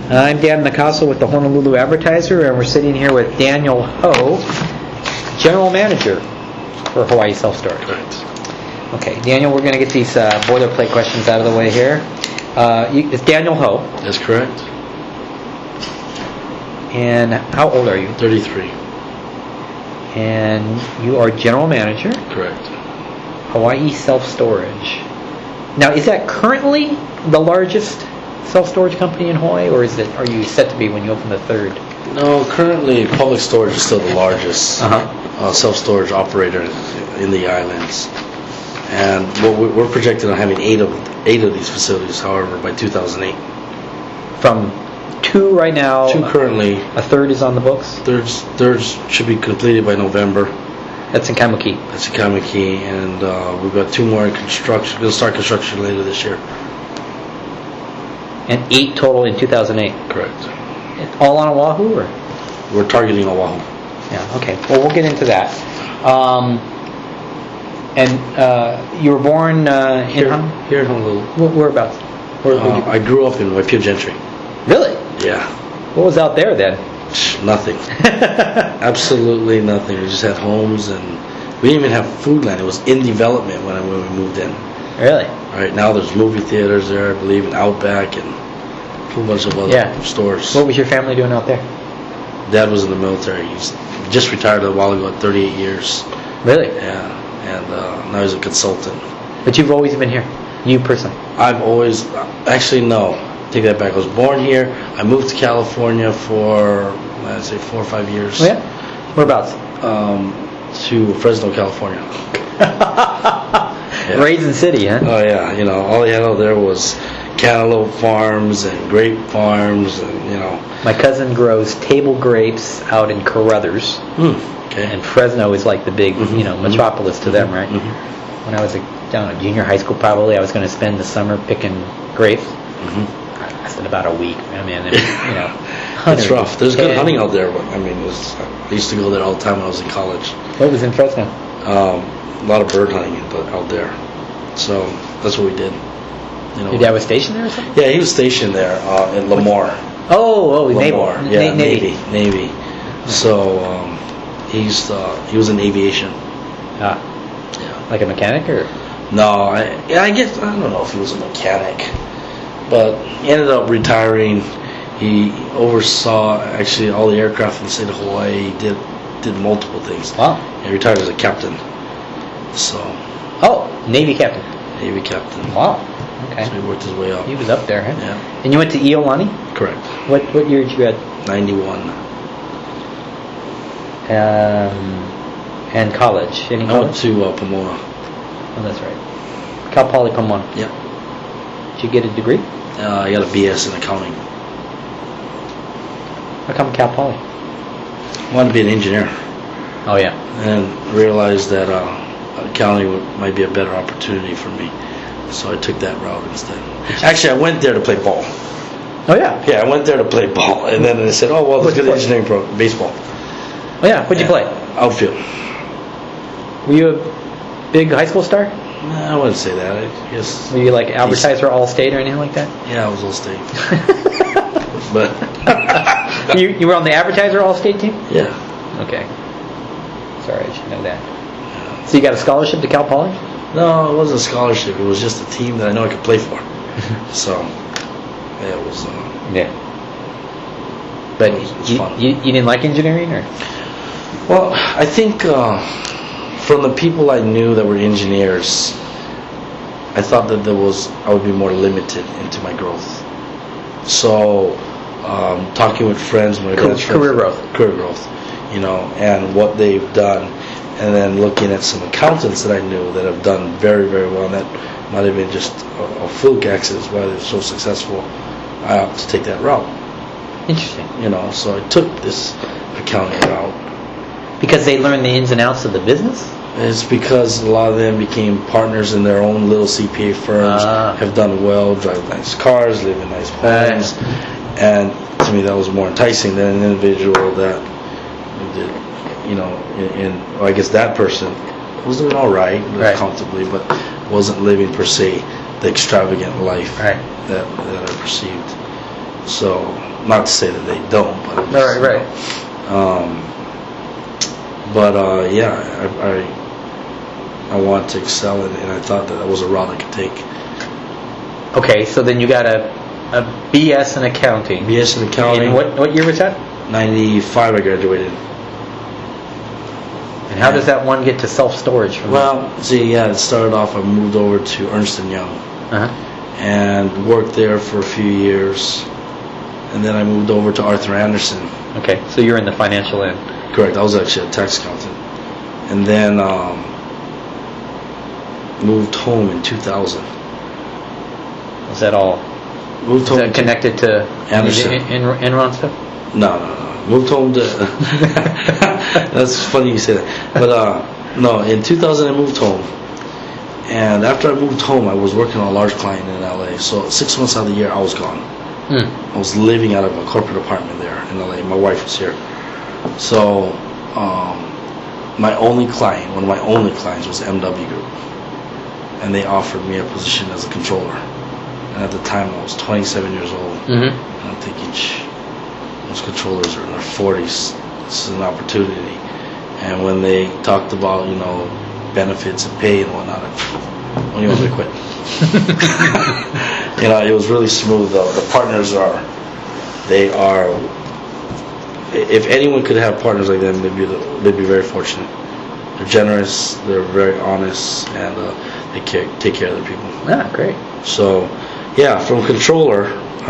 I'm Dan Nicasso with the Honolulu Advertiser, and we're sitting here with Daniel Ho, General Manager for Hawaii Self Storage. Correct. Okay, Daniel, we're going to get these boilerplate questions out of the way here. It's Daniel Ho. That's correct. And how old are you? 33. And you are General Manager? Correct. Hawaii Self Storage. Now, is that currently the largest self-storage company in Hawaii, or are you set to be when you open the third? No, currently Public Storage is still the largest self-storage operator in the islands. And we're projected on having eight of these facilities, however, by 2008. From two right now. Two currently. A third is on the books? Third should be completed by November. That's in Kaimuki. That's in Kaimuki, and we've got two more in construction. We'll start construction later this year. And 8 total in 2008? Correct. All on Oahu? Or? We're targeting Oahu. Yeah, okay. Well, we'll get into that. And you were born Here in Honolulu. Whereabouts? I grew up in Waipio Gentry. Really? Yeah. What was out there then? Nothing. Absolutely nothing. We just had homes, and we didn't even have food land. It was in development when we moved in. Really? Right now there's movie theaters there, I believe, in Outback and a whole bunch of other stores. What was your family doing out there? Dad was in the military. He's just retired a while ago at 38 years. Really? Yeah. And now he's a consultant. But you've always been here? You personally? I've always... Actually, no. Take that back. I was born here. I moved to California for, I'd say, 4 or 5 years. Oh, yeah? Whereabouts? To Fresno, California. Yeah. Raisin City, huh? Oh, yeah. You know, all they had out there was cantaloupe farms and grape farms, and, you know. My cousin grows table grapes out in Carruthers. Okay. And Fresno is like the big, metropolis to them, right? Mm-hmm. When I was down at junior high school, probably, I was going to spend the summer picking grapes. Mm-hmm. I spent about a week. I mean, it's rough. There's good hunting out there, but I mean, I used to go there all the time when I was in college. What was in Fresno? A lot of bird hunting out there. So that's what we did. You know, your dad was stationed there or something? Yeah, he was stationed there in Lemoore. Lemoore. Navy. So he was in aviation. Yeah. Like a mechanic or? No, I don't know if he was a mechanic, but he ended up retiring. He oversaw actually all the aircraft in the state of Hawaii. He did multiple things. Wow. He retired as a captain. So. Oh, Navy captain. Navy captain. Wow. Okay. So he worked his way up. He was up there, huh? Yeah. And you went to Iolani? Correct. What year did you grad? 91. And college? Any college? I went to Pomona. Oh, that's right. Cal Poly Pomona. Yep. Did you get a degree? I got a BS in accounting. How come Cal Poly? I wanted to be an engineer. Oh, yeah. And realized that accounting might be a better opportunity for me. So I took that route instead. Actually, I went there to play ball. Oh, yeah? Yeah, I went there to play ball. And then they said, oh, well, let's get an engineering program, baseball. Oh, yeah? What'd you play? Outfield. Were you a big high school star? I wouldn't say that. I guess. Were you like advertiser All-State or anything like that? Yeah, I was All-State. But you were on the advertiser All-State team? Yeah. Okay. Sorry, I should know that. So you got a scholarship to Cal Poly? No, it wasn't a scholarship. It was just a team that I know I could play for. So, yeah, it was. Yeah. But it was fun. You didn't like engineering, or? Well, I think from the people I knew that were engineers, I thought that I would be more limited into my growth. So, talking with friends, career growth, you know, and what they've done, and then looking at some accountants that I knew that have done very, very well, and that might have been just a fluke accident why they're so successful. I opted to take that route. Interesting. You know, so I took this accounting route. Because they learned the ins and outs of the business? It's because a lot of them became partners in their own little CPA firms, have done well, drive nice cars, live in nice homes, and to me that was more enticing than an individual that did, you know, I guess that person was doing all right, comfortably, but wasn't living per se the extravagant life that I perceived. So, not to say that they don't, but Right. I want to excel in it, and I thought that was a route I could take. Okay, so then you got a BS in accounting. BS in accounting. And what year was that? 95 I graduated. And how does that one get to self-storage? It started off, I moved over to Ernst & Young. And worked there for a few years. And then I moved over to Arthur Andersen. Okay, so you're in the financial end. Correct, I was actually a tax accountant. And then moved home in 2000. Was that all? Moved home. Is that connected to Andersen. Enron stuff? No. Moved home to... That's funny you say that. But no, in 2000 I moved home. And after I moved home, I was working on a large client in LA. So 6 months out of the year, I was gone. I was living out of a corporate apartment there in LA. My wife was here. So my only client, one of my only clients, was MW Group. And they offered me a position as a controller. And at the time, I was 27 years old. And I'm thinking, most controllers are in their 40s. This is an opportunity. And when they talked about, benefits and pay and whatnot, I only wanted to quit. It was really smooth. The partners if anyone could have partners like them, they'd be very fortunate. They're generous, they're very honest, and they take care of their people. Great. So, from controller,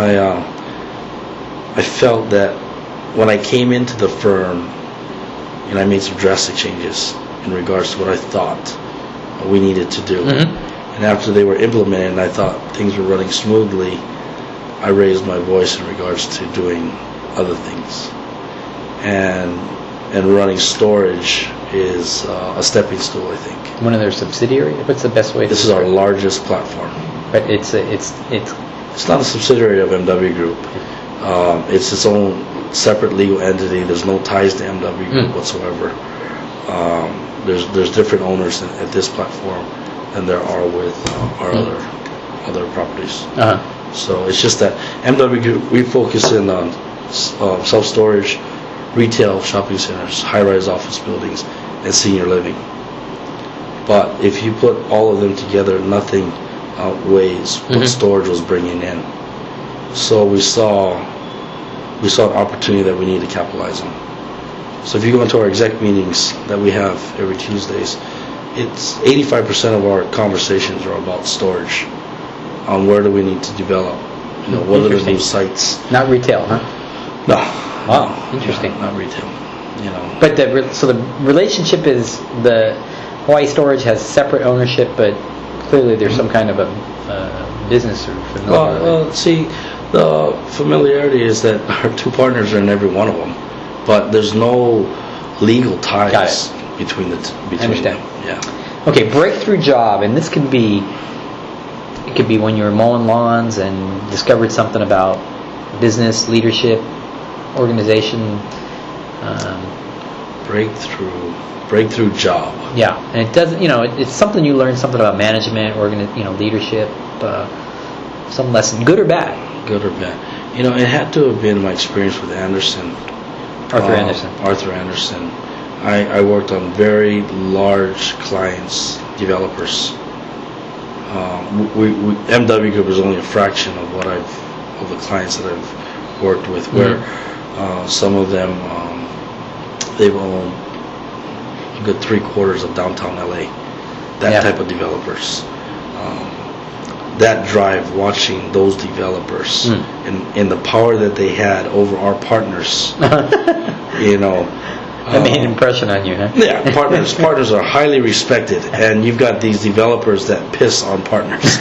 I felt that when I came into the firm, I made some drastic changes in regards to what I thought we needed to do. And after they were implemented and I thought things were running smoothly, I raised my voice in regards to doing other things. And running storage is a stepping stool, I think. One of their subsidiaries? What's the best way to This is our largest platform. But it's not a subsidiary of MW Group. It's its own separate legal entity. There's no ties to MW Group whatsoever. There's different owners at this platform than there are with our other properties. So it's just that MW Group, we focus in on self-storage, retail shopping centers, high-rise office buildings, and senior living. But if you put all of them together, nothing outweighs what storage was bringing in. So we saw an opportunity that we need to capitalize on. So if you go into our exec meetings that we have every Tuesdays, it's 85% of our conversations are about storage. On where do we need to develop? What are the new sites? Not retail, huh? No. Wow, interesting. Not retail. But the relationship is the Hawaii Storage has separate ownership, but clearly there's some kind of a business or familiarity. Well, see, the familiarity is that our two partners are in every one of them, but there's no legal ties between the two. I understand. Yeah. Okay, breakthrough job, and this could be when you were mowing lawns and discovered something about business, leadership, organization. Breakthrough job. Yeah, and it doesn't. It's something you learn something about management, leadership, some lesson, good or bad. Good or bad. It had to have been my experience with Andersen. Arthur Andersen. Arthur Andersen. I worked on very large clients, developers. MW Group is only a fraction of of the clients that I've worked with. Where some of them they've owned a good 3/4 of downtown LA. That type of developers. That drive, watching those developers and the power that they had over our partners, That made an impression on you, huh? Yeah, partners are highly respected, and you've got these developers that piss on partners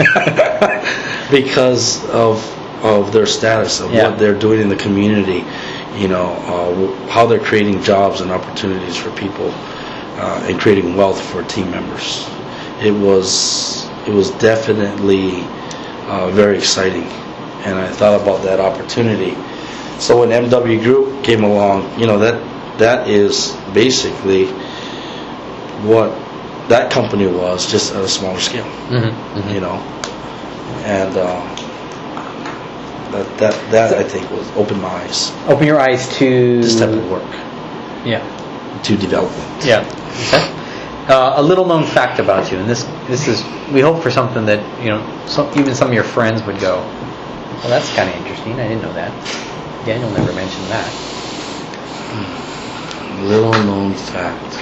because of their status, of what they're doing in the community, how they're creating jobs and opportunities for people, and creating wealth for team members. It was definitely very exciting, and I thought about that opportunity. So when MW Group came along, that is basically what that company was, just at a smaller scale. And That I think was opened my eyes. Open your eyes to This type of work. Yeah. To development. Yeah. Okay. A little known fact about you, and this is, we hope for something that even some of your friends would go, well, that's kind of interesting. I didn't know that. Daniel never mentioned that. Little known fact.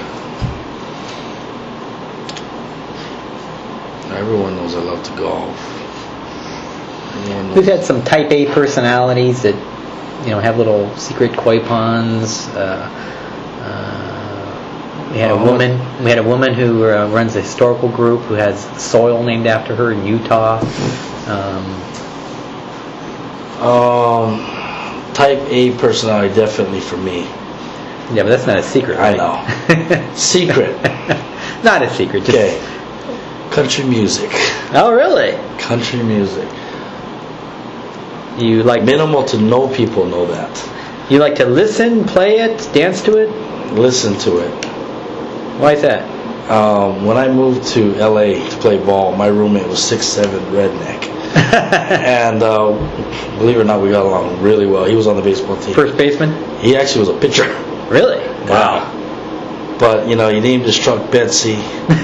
Everyone knows I love to golf. We've had some Type A personalities that have little secret koi ponds. We had a woman who runs a historical group who has soil named after her in Utah. Type A personality definitely for me. Yeah, but that's not a secret, right? I know. Secret. Not a secret. Just... Okay. Country music. Oh, really? Country music. You like minimal to no people know that. You like to listen, play it, dance to it? Listen to it. Why is that? When I moved to LA to play ball, my roommate was 6'7" redneck. And believe it or not, we got along really well. He was on the baseball team. First baseman? He actually was a pitcher. Really? Wow. But he named his truck Betsy.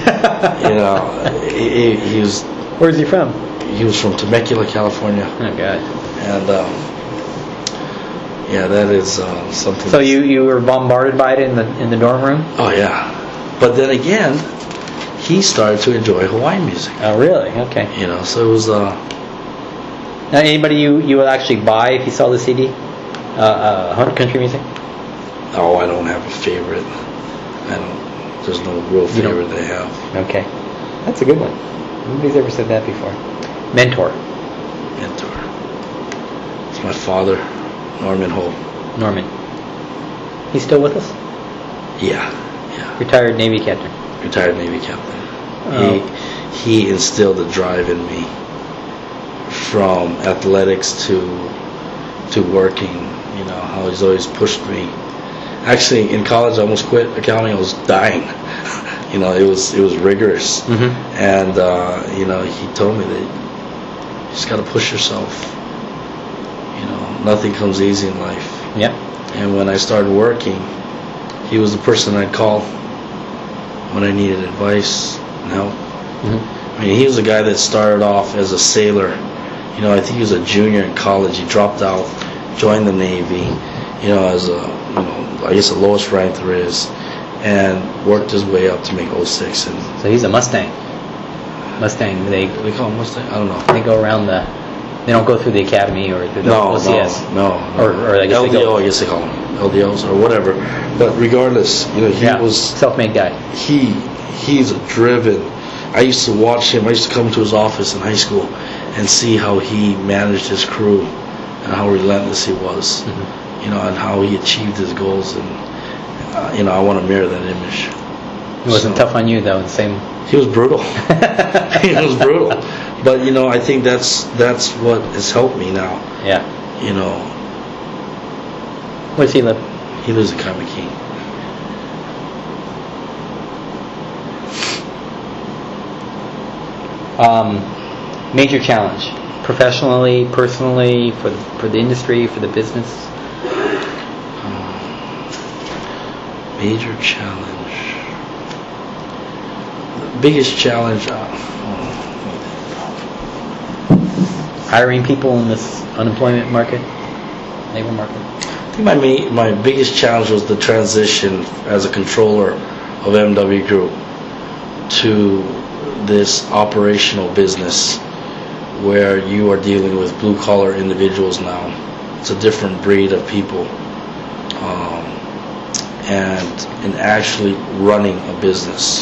He was. Where's he from? He was from Temecula, California. Oh God. And that is something. So you were bombarded by it in the dorm room? Oh yeah. But then again, he started to enjoy Hawaiian music. Oh really? Okay. So it was. Now, anybody you would actually buy if you saw the CD? Country music? Oh, I don't have a favorite. There's no real favorite that I have. Okay. That's a good one. Nobody's ever said that before. Mentor. It's my father, Norman Hope. Norman. He's still with us? Yeah. Retired Navy captain. Oh. He instilled a drive in me from athletics to working. How he's always pushed me. Actually, in college, I almost quit accounting. I was dying. It was rigorous. Mm-hmm. And he told me that you just got to push yourself. Nothing comes easy in life. Yeah. And when I started working, he was the person I'd call when I needed advice and help. Mm-hmm. I mean, he was a guy that started off as a sailor. I think he was a junior in college. He dropped out, joined the Navy. As I guess the lowest rank there is, and worked his way up to make 06. And so he's a Mustang. They call him Mustang. I don't know. They go around they don't go through the academy or the OCS. No. Or I guess LDO, I guess they call them LDOs or whatever. But regardless, he was self-made guy. He's a driven. I used to watch him. I used to come to his office in high school and see how he managed his crew and how relentless he was. Mm-hmm. And how he achieved his goals, and I want to mirror that image. He wasn't tough on you though. The same. He was brutal. He was brutal, but I think that's what has helped me now. Yeah. Where does he live? He lives in Kamiki. Major challenge, professionally, personally, for the industry, for the business. Major challenge. The biggest challenge. Hiring people in this unemployment market, labor market. I think my biggest challenge was the transition as a controller of MW Group to this operational business where you are dealing with blue collar individuals now. It's a different breed of people. And in actually running a business.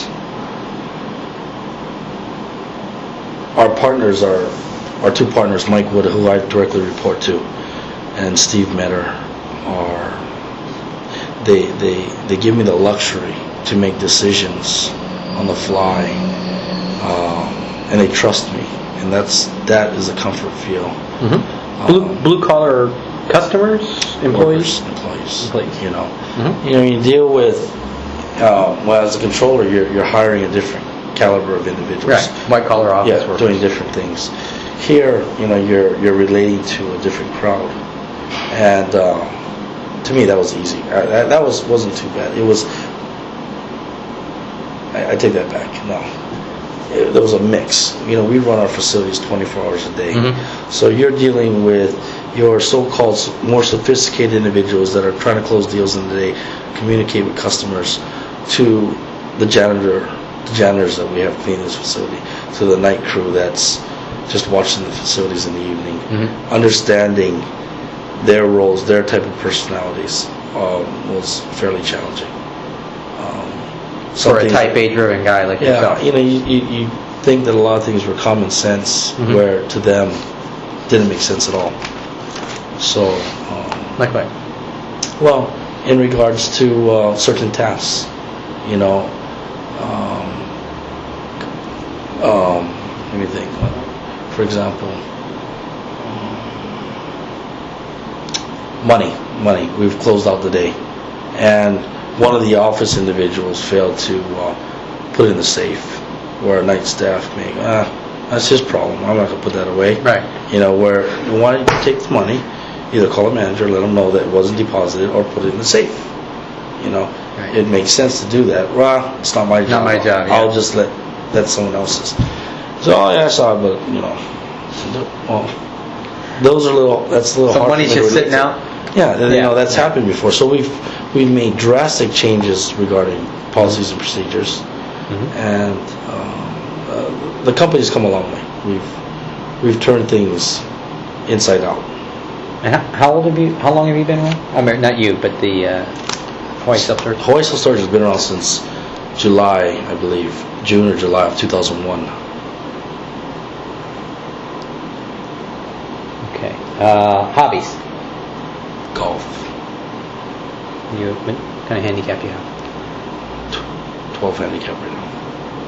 Our partners our two partners, Mike Wood, who I directly report to, and Steve Metter, they give me the luxury to make decisions on the fly, and they trust me, and that is a comfort feel. Mm-hmm. Blue collar customers, employees. Mm-hmm. You deal with as a controller, you're hiring a different caliber of individuals. Right, white collar office workers. doing different things. Here, you're relating to a different crowd, and to me that was easy. That wasn't too bad. It was. I take that back. No, there was a mix. We run our facilities 24 hours a day, so you're dealing with your so-called more sophisticated individuals that are trying to close deals in the day, communicate with customers, to the janitors that we have cleaning this facility, to the night crew that's just watching the facilities in the evening, understanding their roles, their type of personalities was fairly challenging. For a type A driven guy like yourself. You think that a lot of things were common sense, where to them didn't make sense at all. So, like what? Well, in regards to certain tasks, let me think. For example, money. We've closed out the day, and one of the office individuals failed to put it in the safe, where night staff may, that's his problem. I'm not going to put that away. Right. Where why don't you take the money, either call a manager, let them know that it wasn't deposited, or put it in the safe. Right. It makes sense to do that. Well, it's not my job. Not my job. I'll just let someone else's. So I saw it, but well, those are that's a little. So hard money's just sitting out. Yeah, that's happened before. So we've made drastic changes regarding policies and procedures, and the company's come a long way. We've turned things inside out. And how long have you been around? I mean, not you, but the Hawaii Self Storage. Hawaii Self Storage has been around since July, I believe, June or July of 2001. Okay. Hobbies. Golf. What kind of handicap do you have? 12 handicap right now.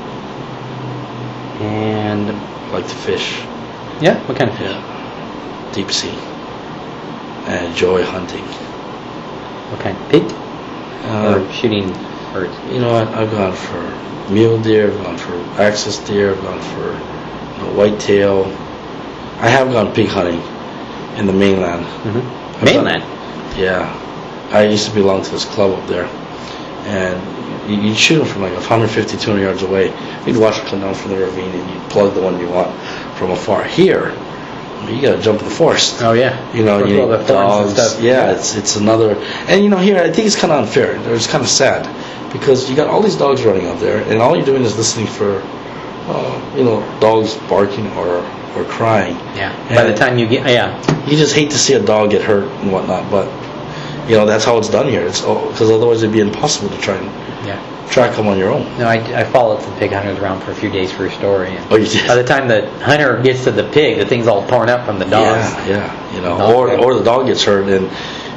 And I like to fish. Yeah? What kind of fish? Yeah. Deep sea. I enjoy hunting. What kind? Pig? Or shooting birds? I've gone for mule deer, I've gone for axis deer, I've gone for whitetail. I have gone pig hunting in the mainland. Mainland? Yeah. I used to belong to this club up there, and you'd shoot them from like 150, 200 yards away. You'd watch them come down from the ravine, and you'd plug the one you want from afar. Here, you got to jump in the forest. Oh yeah. You need dogs. And stuff. Yeah, it's another. And here, I think it's kind of unfair. It's kind of sad because you got all these dogs running out there, and all you're doing is listening for, dogs barking or crying. Yeah. By the time you get, you just hate to see a dog get hurt and whatnot, but. That's how it's done here. It's because otherwise it'd be impossible to try and track them on your own. No, I followed some pig hunters around for a few days for a story. And you did? By the time the hunter gets to the pig, the thing's all torn up from the dogs. Yeah. Or the dog gets hurt, and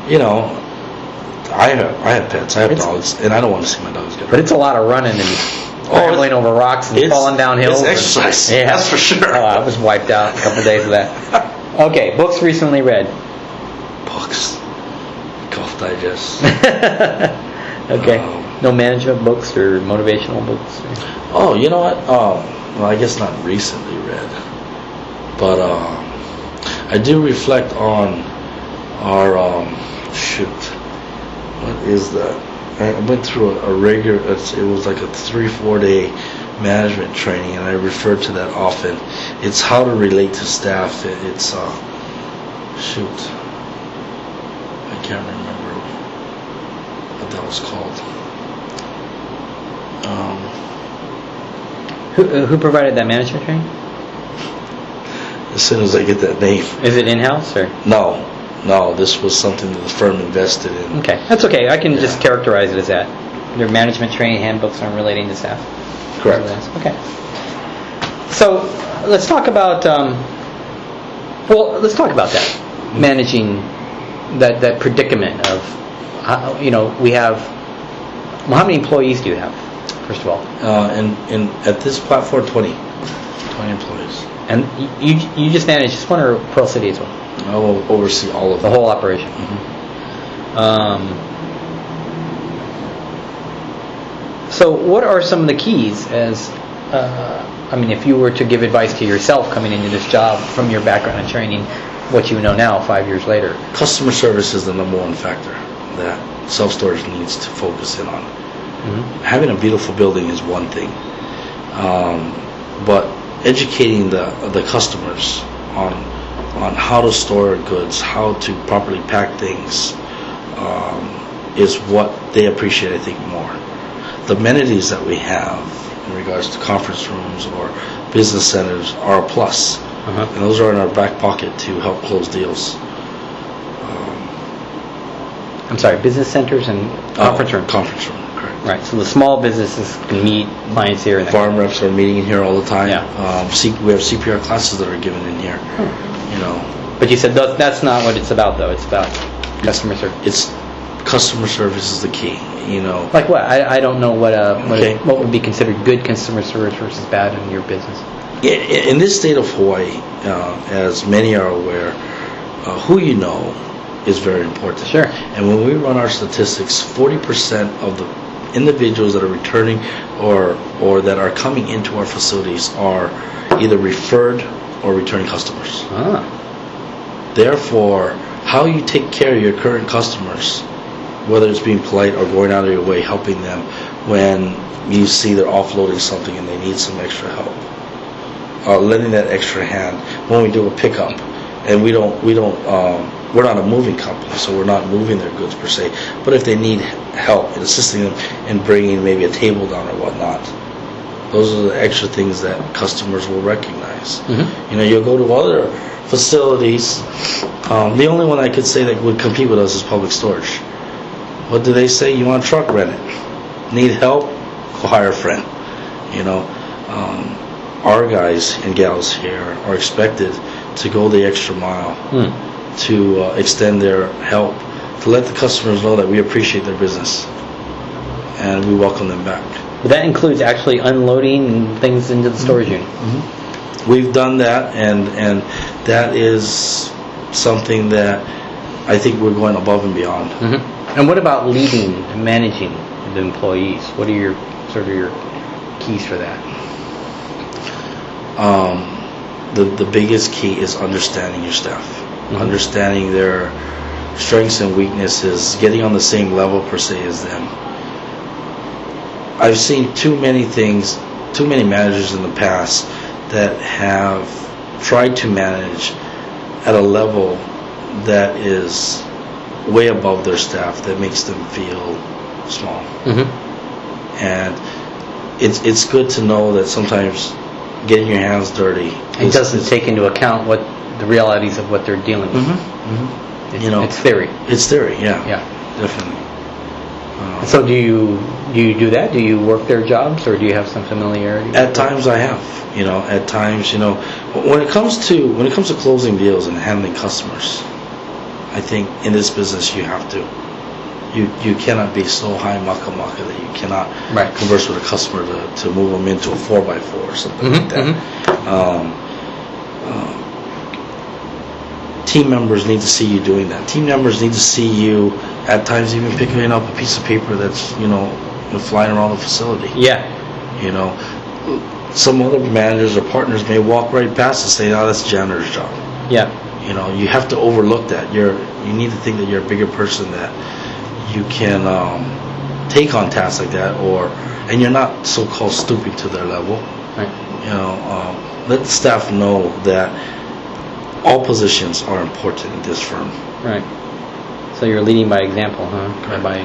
I have pets. I have dogs, and I don't want to see my dogs get hurt. But it's a lot of running and scrambling over rocks and falling down hills. It's exercise. That's for sure. Oh, I was wiped out a couple of days of that. Okay, books recently read. Books. Golf Digest. Okay. No management books or motivational books? Oh, you know what? Well, I guess not recently read. But I do reflect on our, what is that? I went through a regular, it was like a 3-4 day management training, and I refer to that often. It's how to relate to staff. It's, I can't remember what that was called. Who provided that management training? As soon as I get that name. Is it in-house or? No, this was something that the firm invested in. Okay, that's okay. I can just characterize it as that. Their management training handbooks on relating to staff. Correct. Okay. So let's talk about. Let's talk about that. Managing that predicament of, we have. Well, how many employees do you have? First of all. At this platform, 20 employees. And you just manage this one or Pearl City as well? I will oversee all of the whole operation. So what are some of the keys as I mean, if you were to give advice to yourself coming into this job from your background and training, what you know now 5 years later? Customer service is the number one factor that self-storage needs to focus in on. Having a beautiful building is one thing, but educating the customers on how to store goods, how to properly pack things, is what they appreciate, I think, more. The amenities that we have in regards to conference rooms or business centers are a plus, and those are in our back pocket to help close deals. I'm sorry, business centers and conference rooms? Conference room, correct. Right, so the small businesses can meet clients here. Farm reps are meeting in here all the time. Yeah. We have CPR classes that are given in here. You know. But you said that's not what it's about, though. It's about customer service. It's customer service is the key. You know. Like what? I don't know what Okay. what would be considered good customer service versus bad in your business. In this state of Hawaii, as many are aware, who you know is very important. Sure. And when we run our statistics, 40% of the individuals that are returning or that are coming into our facilities are either referred or returning customers. Therefore, how you take care of your current customers, whether it's being polite or going out of your way helping them when you see they're offloading something and they need some extra help, lending that extra hand when we do a pickup, and we're not a moving company, so we're not moving their goods per se, but if they need help in assisting them in bringing maybe a table down or whatnot, those are the extra things that customers will recognize. You know, you'll go to other facilities, the only one I could say that would compete with us is Public Storage. What do they say? You want a truck, rent it. Need help? Go hire a friend. You know, our guys and gals here are expected to go the extra mile to extend their help, to let the customers know that we appreciate their business and we welcome them back. But that includes actually unloading things into the storage unit. We've done that, and that is something that I think we're going above and beyond. And what about leading and managing the employees? What are your keys for that? The biggest key is understanding your staff, understanding their strengths and weaknesses, getting on the same level per se as them. I've seen too many managers in the past that have tried to manage at a level that is way above their staff, that makes them feel small. And it's good to know that sometimes getting your hands dirty, it doesn't take into account what the realities of what they're dealing with. It's theory. It's theory, yeah, definitely. So do you do that? Do you work their jobs, or do you have some familiarity? At times I have. At times, when it comes to closing deals and handling customers, I think in this business you have to. You cannot be so high maka that you cannot converse with a customer to move them into a 4x4 or something like that. Team members need to see you doing that. Team members need to see you at times even picking up a piece of paper that's flying around the facility. Some other managers or partners may walk right past and say, "Oh, that's the janitor's job." You have to overlook that. You need to think that you're a bigger person, that you can take on tasks like that, and you're not so-called stooping to their level. Let the staff know that all positions are important in this firm. Right. So you're leading by example, huh? Correct.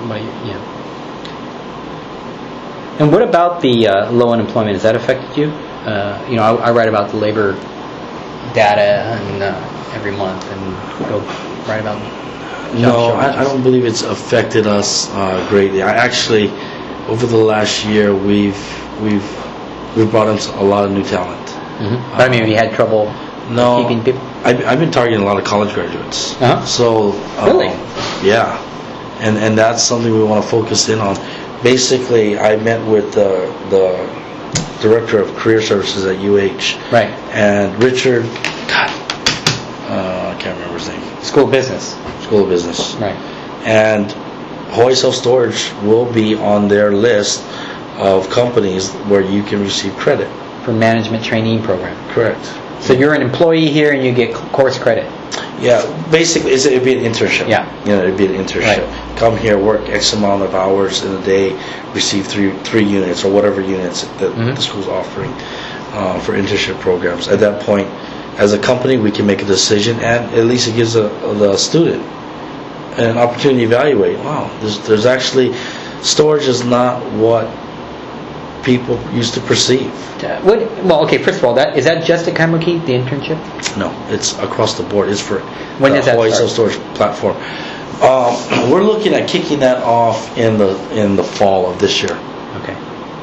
And what about the low unemployment? Has that affected you? I write about the labor data and every month, and go write about. No, I don't believe it's affected us greatly. Actually, over the last year, we've brought in a lot of new talent. But I mean, have you had trouble keeping people? I've been targeting a lot of college graduates. So really, yeah, and that's something we want to focus in on. Basically, I met with the director of career services at UH. Right. And Richard, I can't remember his name. School of Business. Right. And Hawaii Self Storage will be on their list of companies where you can receive credit. for management trainee program. Correct. So you're an employee here and you get course credit. Yeah, basically, it'd be an internship. Yeah. It'd be an internship. Right. Come here, work X amount of hours in a day, receive three units or whatever units that the school's offering for internship programs. At that point, as a company, we can make a decision, and at least it gives the student an opportunity to evaluate. Wow, there's actually, storage is not what people used to perceive. Well, okay. First of all, is that just at Kaimuki, the internship? No, it's across the board. It's for when does that Hawaii start? Self-Storage Platform. We're looking at kicking that off in the fall of this year. Okay.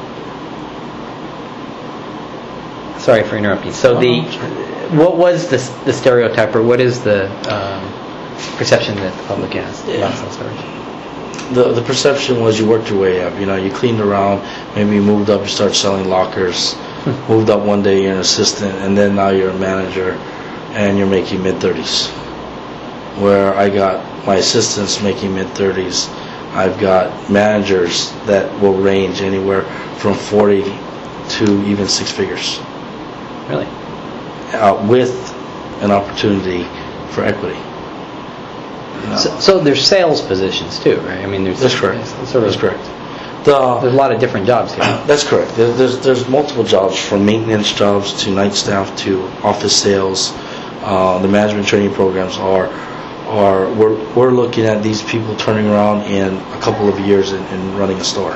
Sorry for interrupting. So what was the stereotype, or what is the perception that the public has about self-storage? The perception was you worked your way up. You cleaned around, maybe you moved up, you started selling lockers, moved up one day, you're an assistant, and then now you're a manager, and you're making mid-30s. Where I got my assistants making mid-30s, I've got managers that will range anywhere from 40 to even 6 figures. Really? With an opportunity for equity. So there's sales positions too, right? I mean, That's correct. That's correct. There's a lot of different jobs here. That's correct. There's multiple jobs, from maintenance jobs to night staff to office sales. The management training programs we're looking at these people turning around in a couple of years and running a store.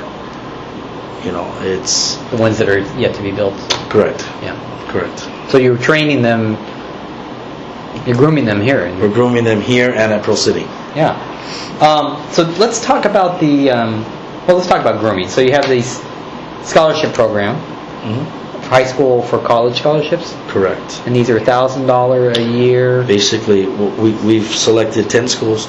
It's The ones that are yet to be built. correct. Yeah. Correct. So you're training them. You're grooming them here. We're grooming them here and at Pearl City. Yeah. So let's talk about let's talk about grooming. So you have the scholarship program, for high school for college scholarships, Correct. and these are $1,000 a year. Basically, we've selected 9 schools,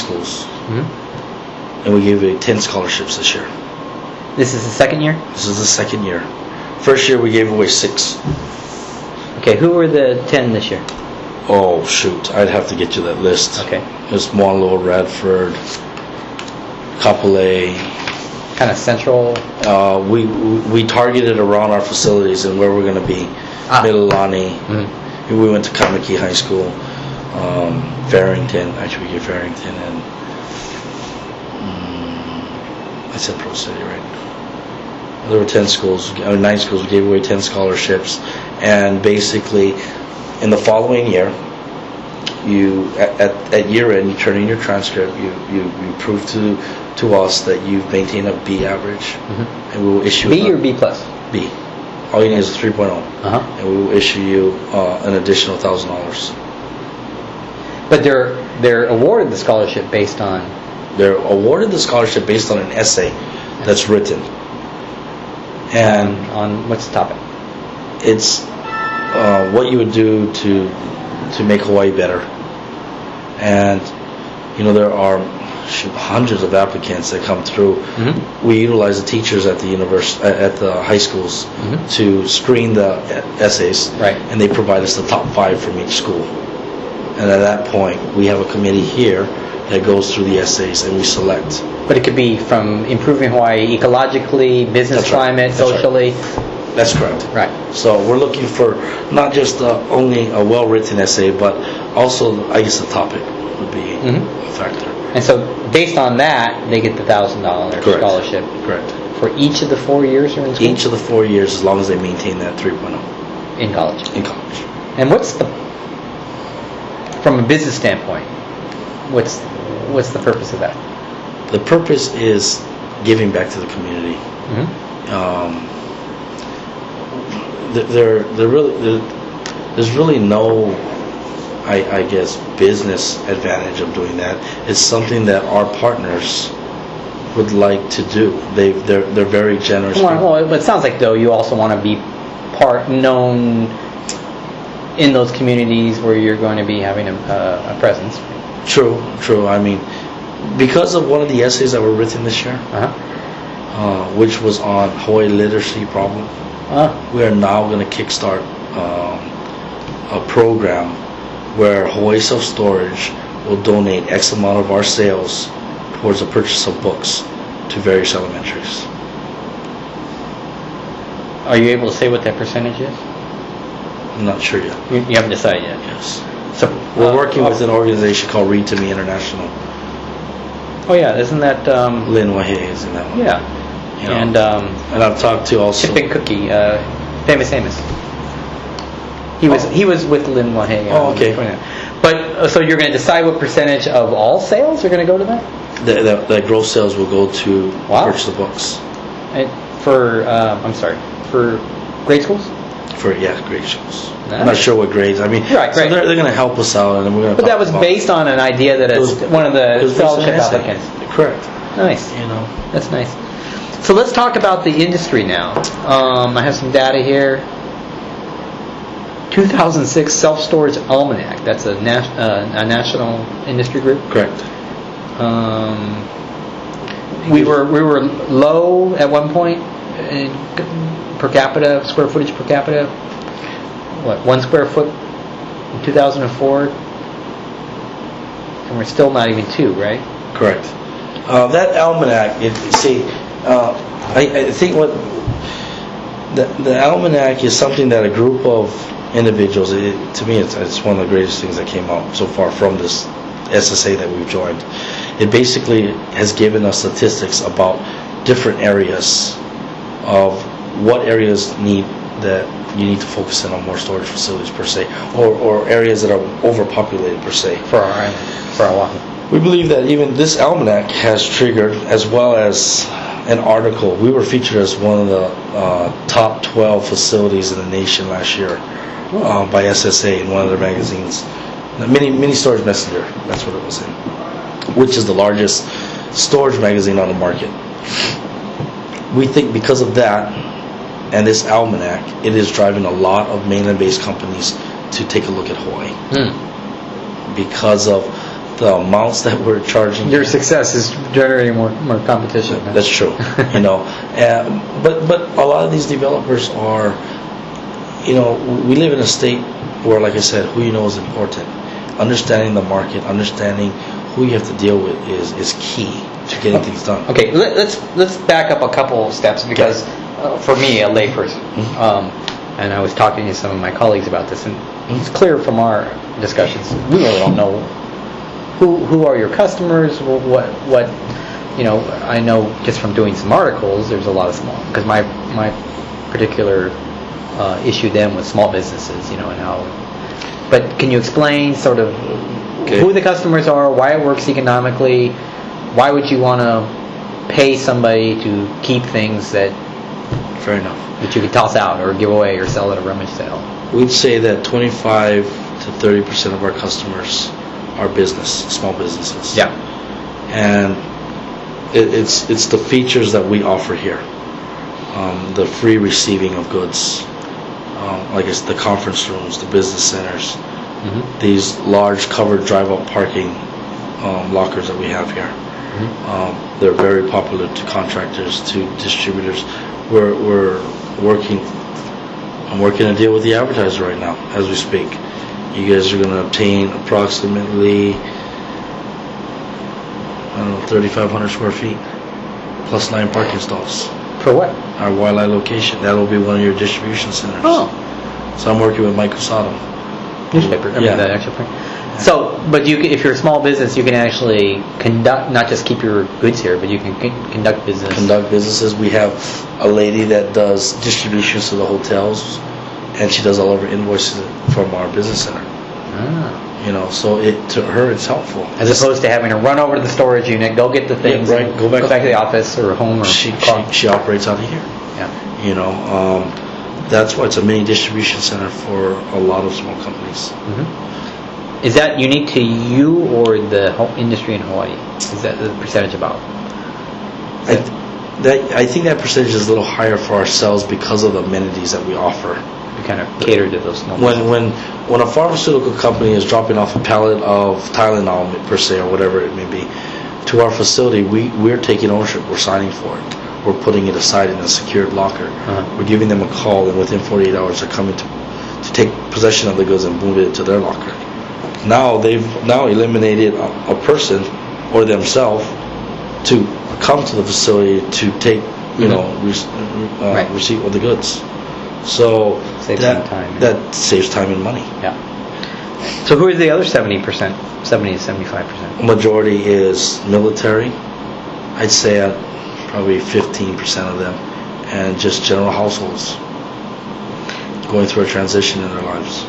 and we gave away 10 scholarships this year. This is the second year? This is the second year. First year we gave away 6. Okay, who were the 10 this year? Oh shoot, I'd have to get you that list. Okay. There's Monlo, Radford, Kapolei. Kind of central. We targeted around our facilities and where we're going to be. Mililani. Mm-hmm. We went to Kaimuki High School, Farrington. Actually, we gave Farrington and I said Pro City, right? There were 9 schools. We gave away 10 scholarships, and basically, in the following year, you at year end, you turn in your transcript. You prove to us that you've maintained a B average, and we will issue B or B plus? B. All you need is a 3.0, and we will issue you an additional $1,000. But they're awarded the scholarship based on. They're awarded the scholarship based on an essay that's written. And on what's the topic? It's what you would do to make Hawaii better. And there are hundreds of applicants that come through. We utilize the teachers at the at the high schools to screen the essays, right? And they provide us the top 5 from each school. And at that point, we have a committee here that goes through the essays and we select. But it could be from improving Hawaii ecologically, business climate, socially. That's correct. Right. So we're looking for not just only a well-written essay, but also, I guess, the topic would be a factor. And so, based on that, they get the $1,000 scholarship. Correct. For each of the 4 years they're in school? Each of the 4 years, as long as they maintain that 3.0. In college. In college. And from a business standpoint, what's the purpose of that? The purpose is giving back to the community. There's really no, I guess, business advantage of doing that. It's something that our partners would like to do. They're very generous. Well, it sounds like though you also want to be known in those communities where you're going to be having a presence. True. I mean, because of one of the essays that were written this year, which was on Hawaii literacy problem, we are now going to kickstart a program where Hawaii Self-Storage will donate X amount of our sales towards the purchase of books to various elementaries. Are you able to say what that percentage is? I'm not sure yet. You haven't decided yet. Yes. So We're working with an organization called Read to Me International. Oh yeah, isn't that Lin Wahe is in that one. yeah? You know, And and I've talked to also. Chip and Cookie, Famous Amos. He was with Lin Wahe. Oh, okay. But so you're going to decide what percentage of all sales are going to go to that? The gross sales will go to Wow. purchase the books. For for grade schools. For grade schools. Nice. I'm not sure what grades. I mean, Right, so great. they're going to help us out, and we're going to. But that was based on an idea that one of the fellowship applicants. Correct. Nice. You know. That's nice. So let's talk about the industry now. I have some data here. 2006 Self-Storage Almanac. That's a national industry group. Correct. We were low at one point in per capita, square footage per capita. What, 1 square foot in 2004? And we're still not even 2, right? Correct. That almanac, I think what the almanac is something that a group of individuals. To me, it's one of the greatest things that came out so far from this SSA that we've joined. It basically has given us statistics about different areas of what areas you need to focus in on more storage facilities per se, or areas that are overpopulated per se. For our island, for Oahu. We believe that even this almanac has triggered, as well as an article. We were featured as one of the top 12 facilities in the nation last year by SSA in one of their magazines. Mini Storage Messenger, that's what it was in, which is the largest storage magazine on the market. We think because of that and this almanac, it is driving a lot of mainland-based companies to take a look at Hawaii. Because of the amounts that we're charging. Your success is generating more competition. That's true. You know, but a lot of these developers are, you know, we live in a state where, like I said, who you know is important. Understanding the market, understanding who you have to deal with is key to getting things done. Okay, let's back up a couple of steps because for me, a layperson, and I was talking to some of my colleagues about this, and it's clear from our discussions we really don't know who are your customers, what you know. I know just from doing some articles, there's a lot of small, because my particular issue then was small businesses, you know, and how. But can you explain sort of who the customers are, why it works economically, why would you want to pay somebody to keep things that Fair enough. that you could toss out or give away or sell at a rummage sale? We'd say that 25 to 30% of our customers are small businesses. Yeah. And it's the features that we offer here. The free receiving of goods, like it's the conference rooms, the business centers, these large covered drive-up parking lockers that we have here. They're very popular to contractors, to distributors. We're working. I'm working a deal with the advertiser right now as we speak. You guys are going to obtain approximately 3,500 square feet plus 9 parking stalls. For what? Our Waialae location. That'll be one of your distribution centers. Oh. So I'm working with Mike Usado. Newspaper. I mean, that actual print. So, but if you're a small business, you can actually conduct, not just keep your goods here, but you can conduct business. Conduct businesses. We have a lady that does distributions to the hotels, and she does all of her invoices from our business center. You know, so to her it's helpful. As opposed to having to run over to the storage unit, go get the things, right. Go back to the office or home or she operates out of here. Yeah. You know, that's why it's a mini distribution center for a lot of small companies. Is that unique to you or the whole industry in Hawaii? Is that the percentage about? I think that percentage is a little higher for ourselves because of the amenities that we offer. We kind of cater to those small when a pharmaceutical company is dropping off a pallet of Tylenol per se or whatever it may be to our facility, we're taking ownership. We're signing for it. We're putting it aside in a secured locker. We're giving them a call, and within 48 hours they're coming to take possession of the goods and move it to their locker. Now they've eliminated a person or themselves to come to the facility to take receipt of the goods. So Saves some time. that saves time and money. Yeah. So who are the other 70%, 70 to 75%? Majority is military. I'd say probably 15% of them, and just general households going through a transition in their lives.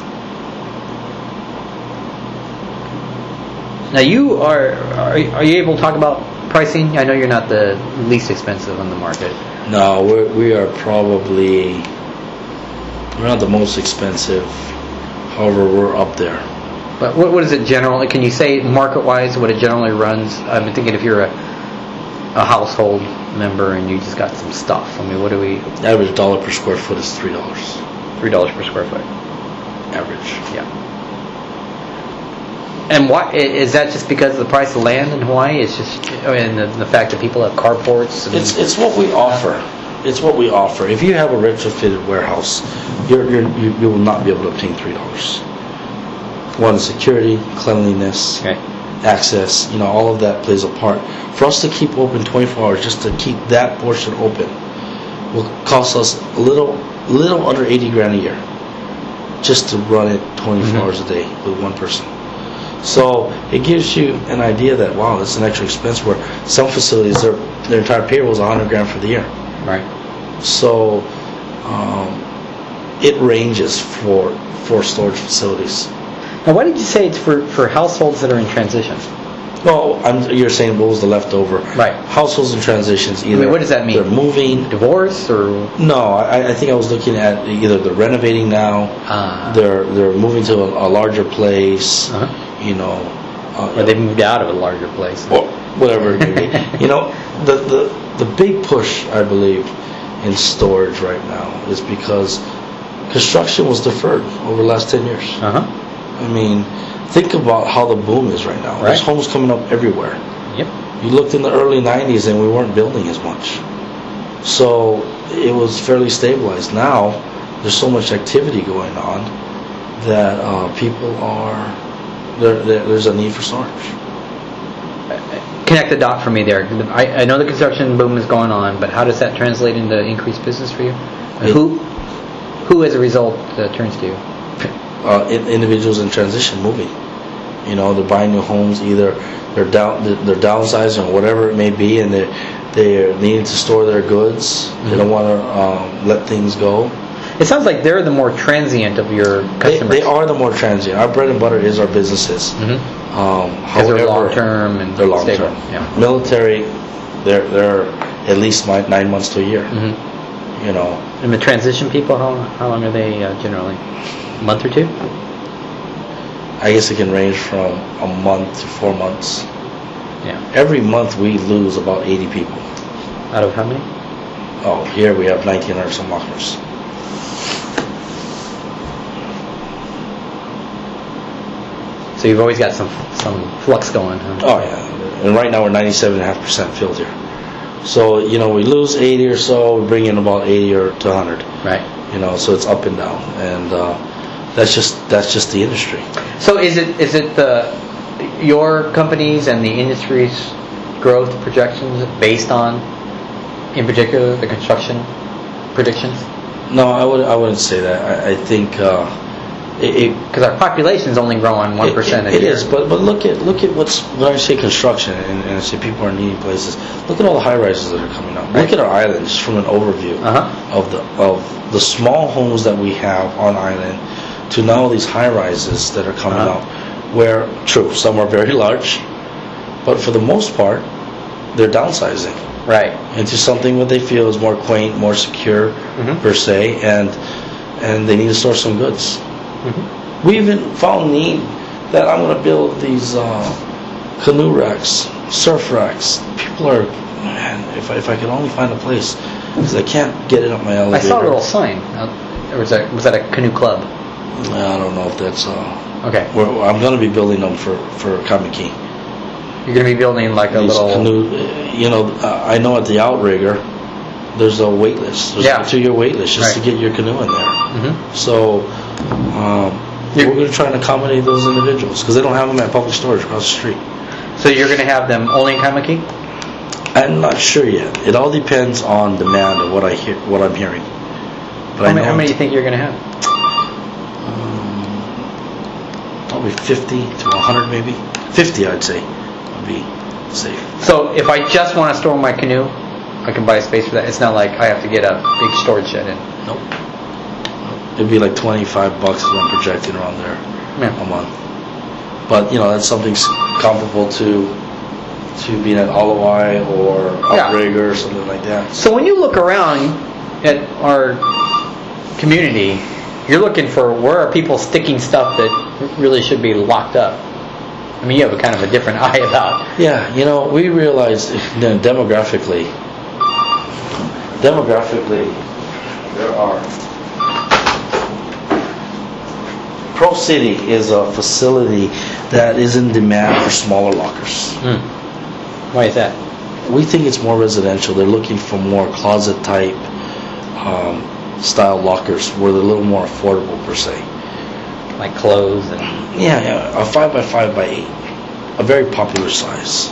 Now you are you able to talk about pricing? I know you're not the least expensive on the market. No, we are probably, we're not the most expensive. However, we're up there. But what is it generally? Can you say market-wise what it generally runs? I'm thinking if you're a household member and you just got some stuff. I mean, what do we? Average dollar per square foot is $3. $3 per square foot. Average. Yeah. And why is that? Just because of the price of land in Hawaii? It's just, and the fact that people have carports. It's what we offer. It's what we offer. If you have a retrofitted warehouse, you will not be able to obtain $3. One, security, cleanliness, okay, access. All of that plays a part. For us to keep open 24 hours, just to keep that portion open, will cost us a little under $80,000 a year, just to run it 24 hours a day with one person. So it gives you an idea that, wow, that's an extra expense, where some facilities, their entire payroll is $100,000 for the year. Right. So it ranges for storage facilities. Now, why did you say it's for households that are in transition? Well, you're saying what was the leftover? Right. Households in transitions. Either what does that mean? They're moving. Divorce or? No, I think I was looking at either they're renovating now, they're moving to a larger place, or they moved out of a larger place. Or whatever it may be. The big push, I believe, in storage right now is because construction was deferred over the last 10 years. I mean, think about how the boom is right now. Right. There's homes coming up everywhere. Yep. You looked in the early 90s and we weren't building as much. So it was fairly stabilized. Now, there's so much activity going on that people there's a need for storage. Connect the dot for me there. I know the construction boom is going on, but how does that translate into increased business for you? Who as a result turns to you? Individuals in transition moving. They're buying new homes. Either they're downsizing or whatever it may be, and they're needing to store their goods. They don't want to let things go. It sounds like they're the more transient of your customers. They are the more transient. Our bread and butter is our businesses. Because they're long term and they're long stable. term. Yeah. Military, they're at least 9 months to a year. And the transition people, how long are they generally? A month or two? I guess it can range from a month to 4 months. Yeah. Every month we lose about 80 people. Out of how many? Oh, here we have 1,900 some walkers. So you've always got some flux going, huh? Oh yeah, and right now we're 97.5% filled here. So we lose 80 or so, we bring in about 80 or to 100. Right. So it's up and down, and that's just the industry. So is it your companies and the industry's growth projections based on, in particular, the construction predictions? No, I wouldn't say that. I think because our population is only growing 1% a year. It is, but look at when I say construction and I say people are needing places. Look at all the high rises that are coming up. Right. Look at our island, just from an overview of the small homes that we have on island to now these high rises that are coming up. Where true, some are very large, but for the most part, they're downsizing. Right. Into something what they feel is more quaint, more secure, per se, and they need to store some goods. We even found need that I'm going to build these canoe racks, surf racks. People are, man, if I could only find a place, because I can't get it up my elevator. I saw a little sign. Or was that a canoe club? I don't know if that's okay. I'm going to be building them for Kamiki. You're going to be building like a little canoe. I know at the Outrigger, there's a wait list. There's a 2-year wait list just to get your canoe in there. So we're going to try and accommodate those individuals because they don't have them at public storage across the street. So you're going to have them only in Kamiki? I'm not sure yet. It all depends on demand of what I'm hearing. But How many do you think you're going to have? Probably 50 to 100 maybe. 50 I'd say would be safe. So if I just want to store my canoe, I can buy a space for that. It's not like I have to get a big storage shed in. Nope. It'd be like $25 is what I'm projecting around there Yeah. a month. But that's something comparable to being at Alawai or Outrigger or something like that. So when you look around at our community, you're looking for where are people sticking stuff that really should be locked up. I mean, you have a kind of a different eye about. Yeah, we realized demographically, there are. Pro City is a facility that is in demand for smaller lockers. Why is that? We think it's more residential. They're looking for more closet type style lockers where they're a little more affordable per se. Like clothes and... Yeah, a 5x5 by 8, a very popular size.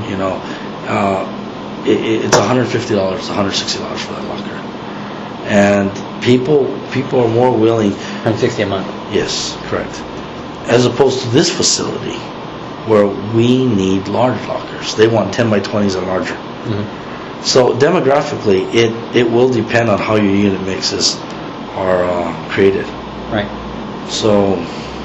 It's $150, $160 for that locker, and people are more willing. $160 a month. Yes, correct. As opposed to this facility, where we need large lockers. They want 10 by 20s and larger. So demographically, it will depend on how your unit mixes are created. Right. So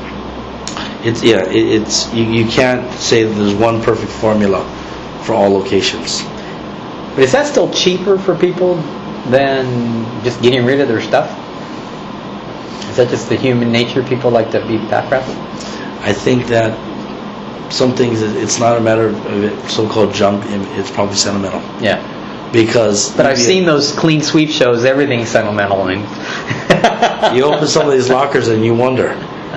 you can't say that there's one perfect formula for all locations. But is that still cheaper for people than just getting rid of their stuff? Is that just the human nature? People like to be backpacked? I think that some things, it's not a matter of so-called junk, it's probably sentimental. Yeah. But I've seen those clean sweep shows, everything's sentimental. And you open some of these lockers and you wonder.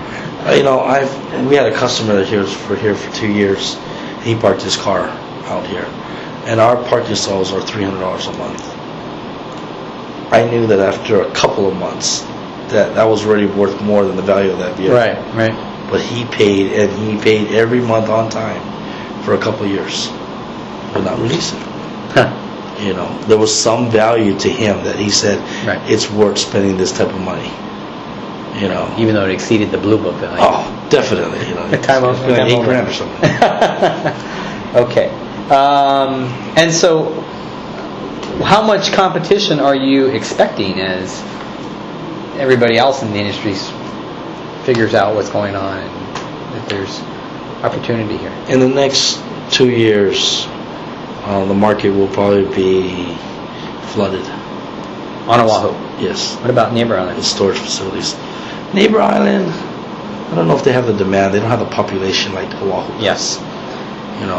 We had a customer that was here for 2 years. He parked his car out here, and our parking stalls are $300 a month. I knew that after a couple of months that was already worth more than the value of that vehicle. Right. But he paid every month on time for a couple of years, but not release it. There was some value to him that he said it's worth spending this type of money. Even though it exceeded the Blue Book value. Oh, definitely. It's $8,000 or something. Okay. And so, how much competition are you expecting as everybody else in the industry figures out what's going on and that there's opportunity here? In the next 2 years, the market will probably be flooded. On Oahu? Yes. What about Neighbor Island? The storage facilities. Neighbor Island, I don't know if they have the demand. They don't have the population like Oahu. Yes. And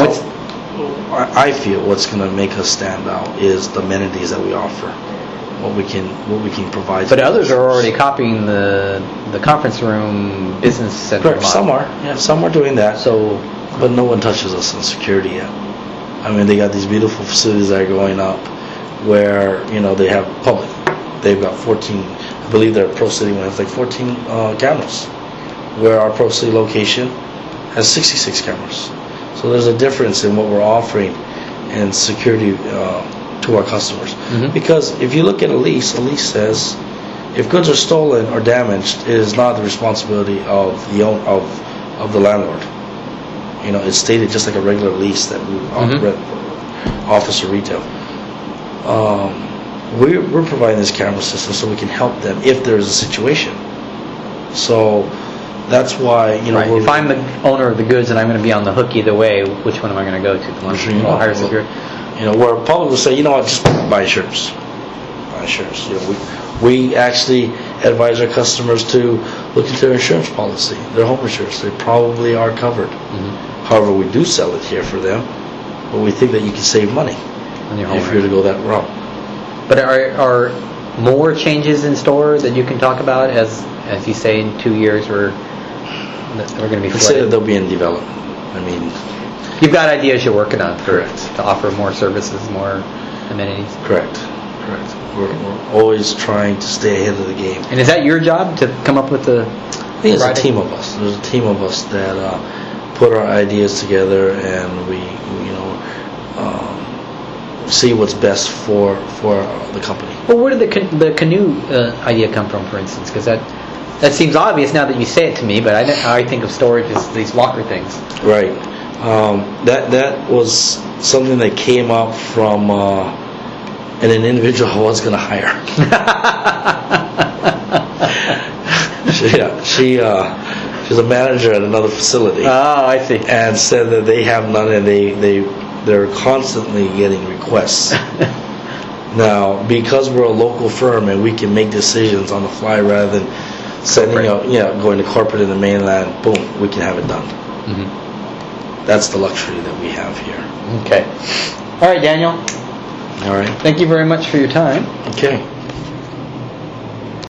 I feel what's going to make us stand out is the amenities that we offer, what we can provide. But others are already copying the conference room business center. Correct. Some are. Yeah, some are doing that. But no one touches us on security yet. I mean, they got these beautiful facilities that are going up where they have public. They've got 14. I believe their Pro City one has like 14 cameras, where our Pro City location has 66 cameras. So there's a difference in what we're offering in security to our customers. Because if you look at a lease says if goods are stolen or damaged, it is not the responsibility of the landlord. It's stated just like a regular lease that we rent for office or retail. We're providing this camera system so we can help them if there is a situation. So that's why if I'm the owner of the goods and I'm going to be on the hook either way, which one am I going to go to? The one higher security. Where public will say, just buy insurance. Buy insurance. We actually advise our customers to look into their insurance policy, their home insurance. They probably are covered. However, we do sell it here for them, but we think that you can save money if you were to go that route. But are more changes in store that you can talk about as you say in 2 years we're going to be flooded? I'd say that they'll be in development. I mean, you've got ideas you're working on. Correct. To offer more services, more amenities. Correct. We're always trying to stay ahead of the game. And is that your job to come up with the? I think it's a team of us. There's a team of us that put our ideas together, and we see what's best for the company. Well, where did the canoe idea come from, for instance? Because that seems obvious now that you say it to me, but I think of storage as these locker things. Right. That was something that came up from an individual I was going to hire. She's a manager at another facility. Oh, I see. And said that they have none, and they're constantly getting requests. Now, because we're a local firm and we can make decisions on the fly rather than sending out, going to corporate in the mainland, boom, we can have it done. Mm-hmm. That's the luxury that we have here. Okay. All right, Daniel. All right. Thank you very much for your time. Okay.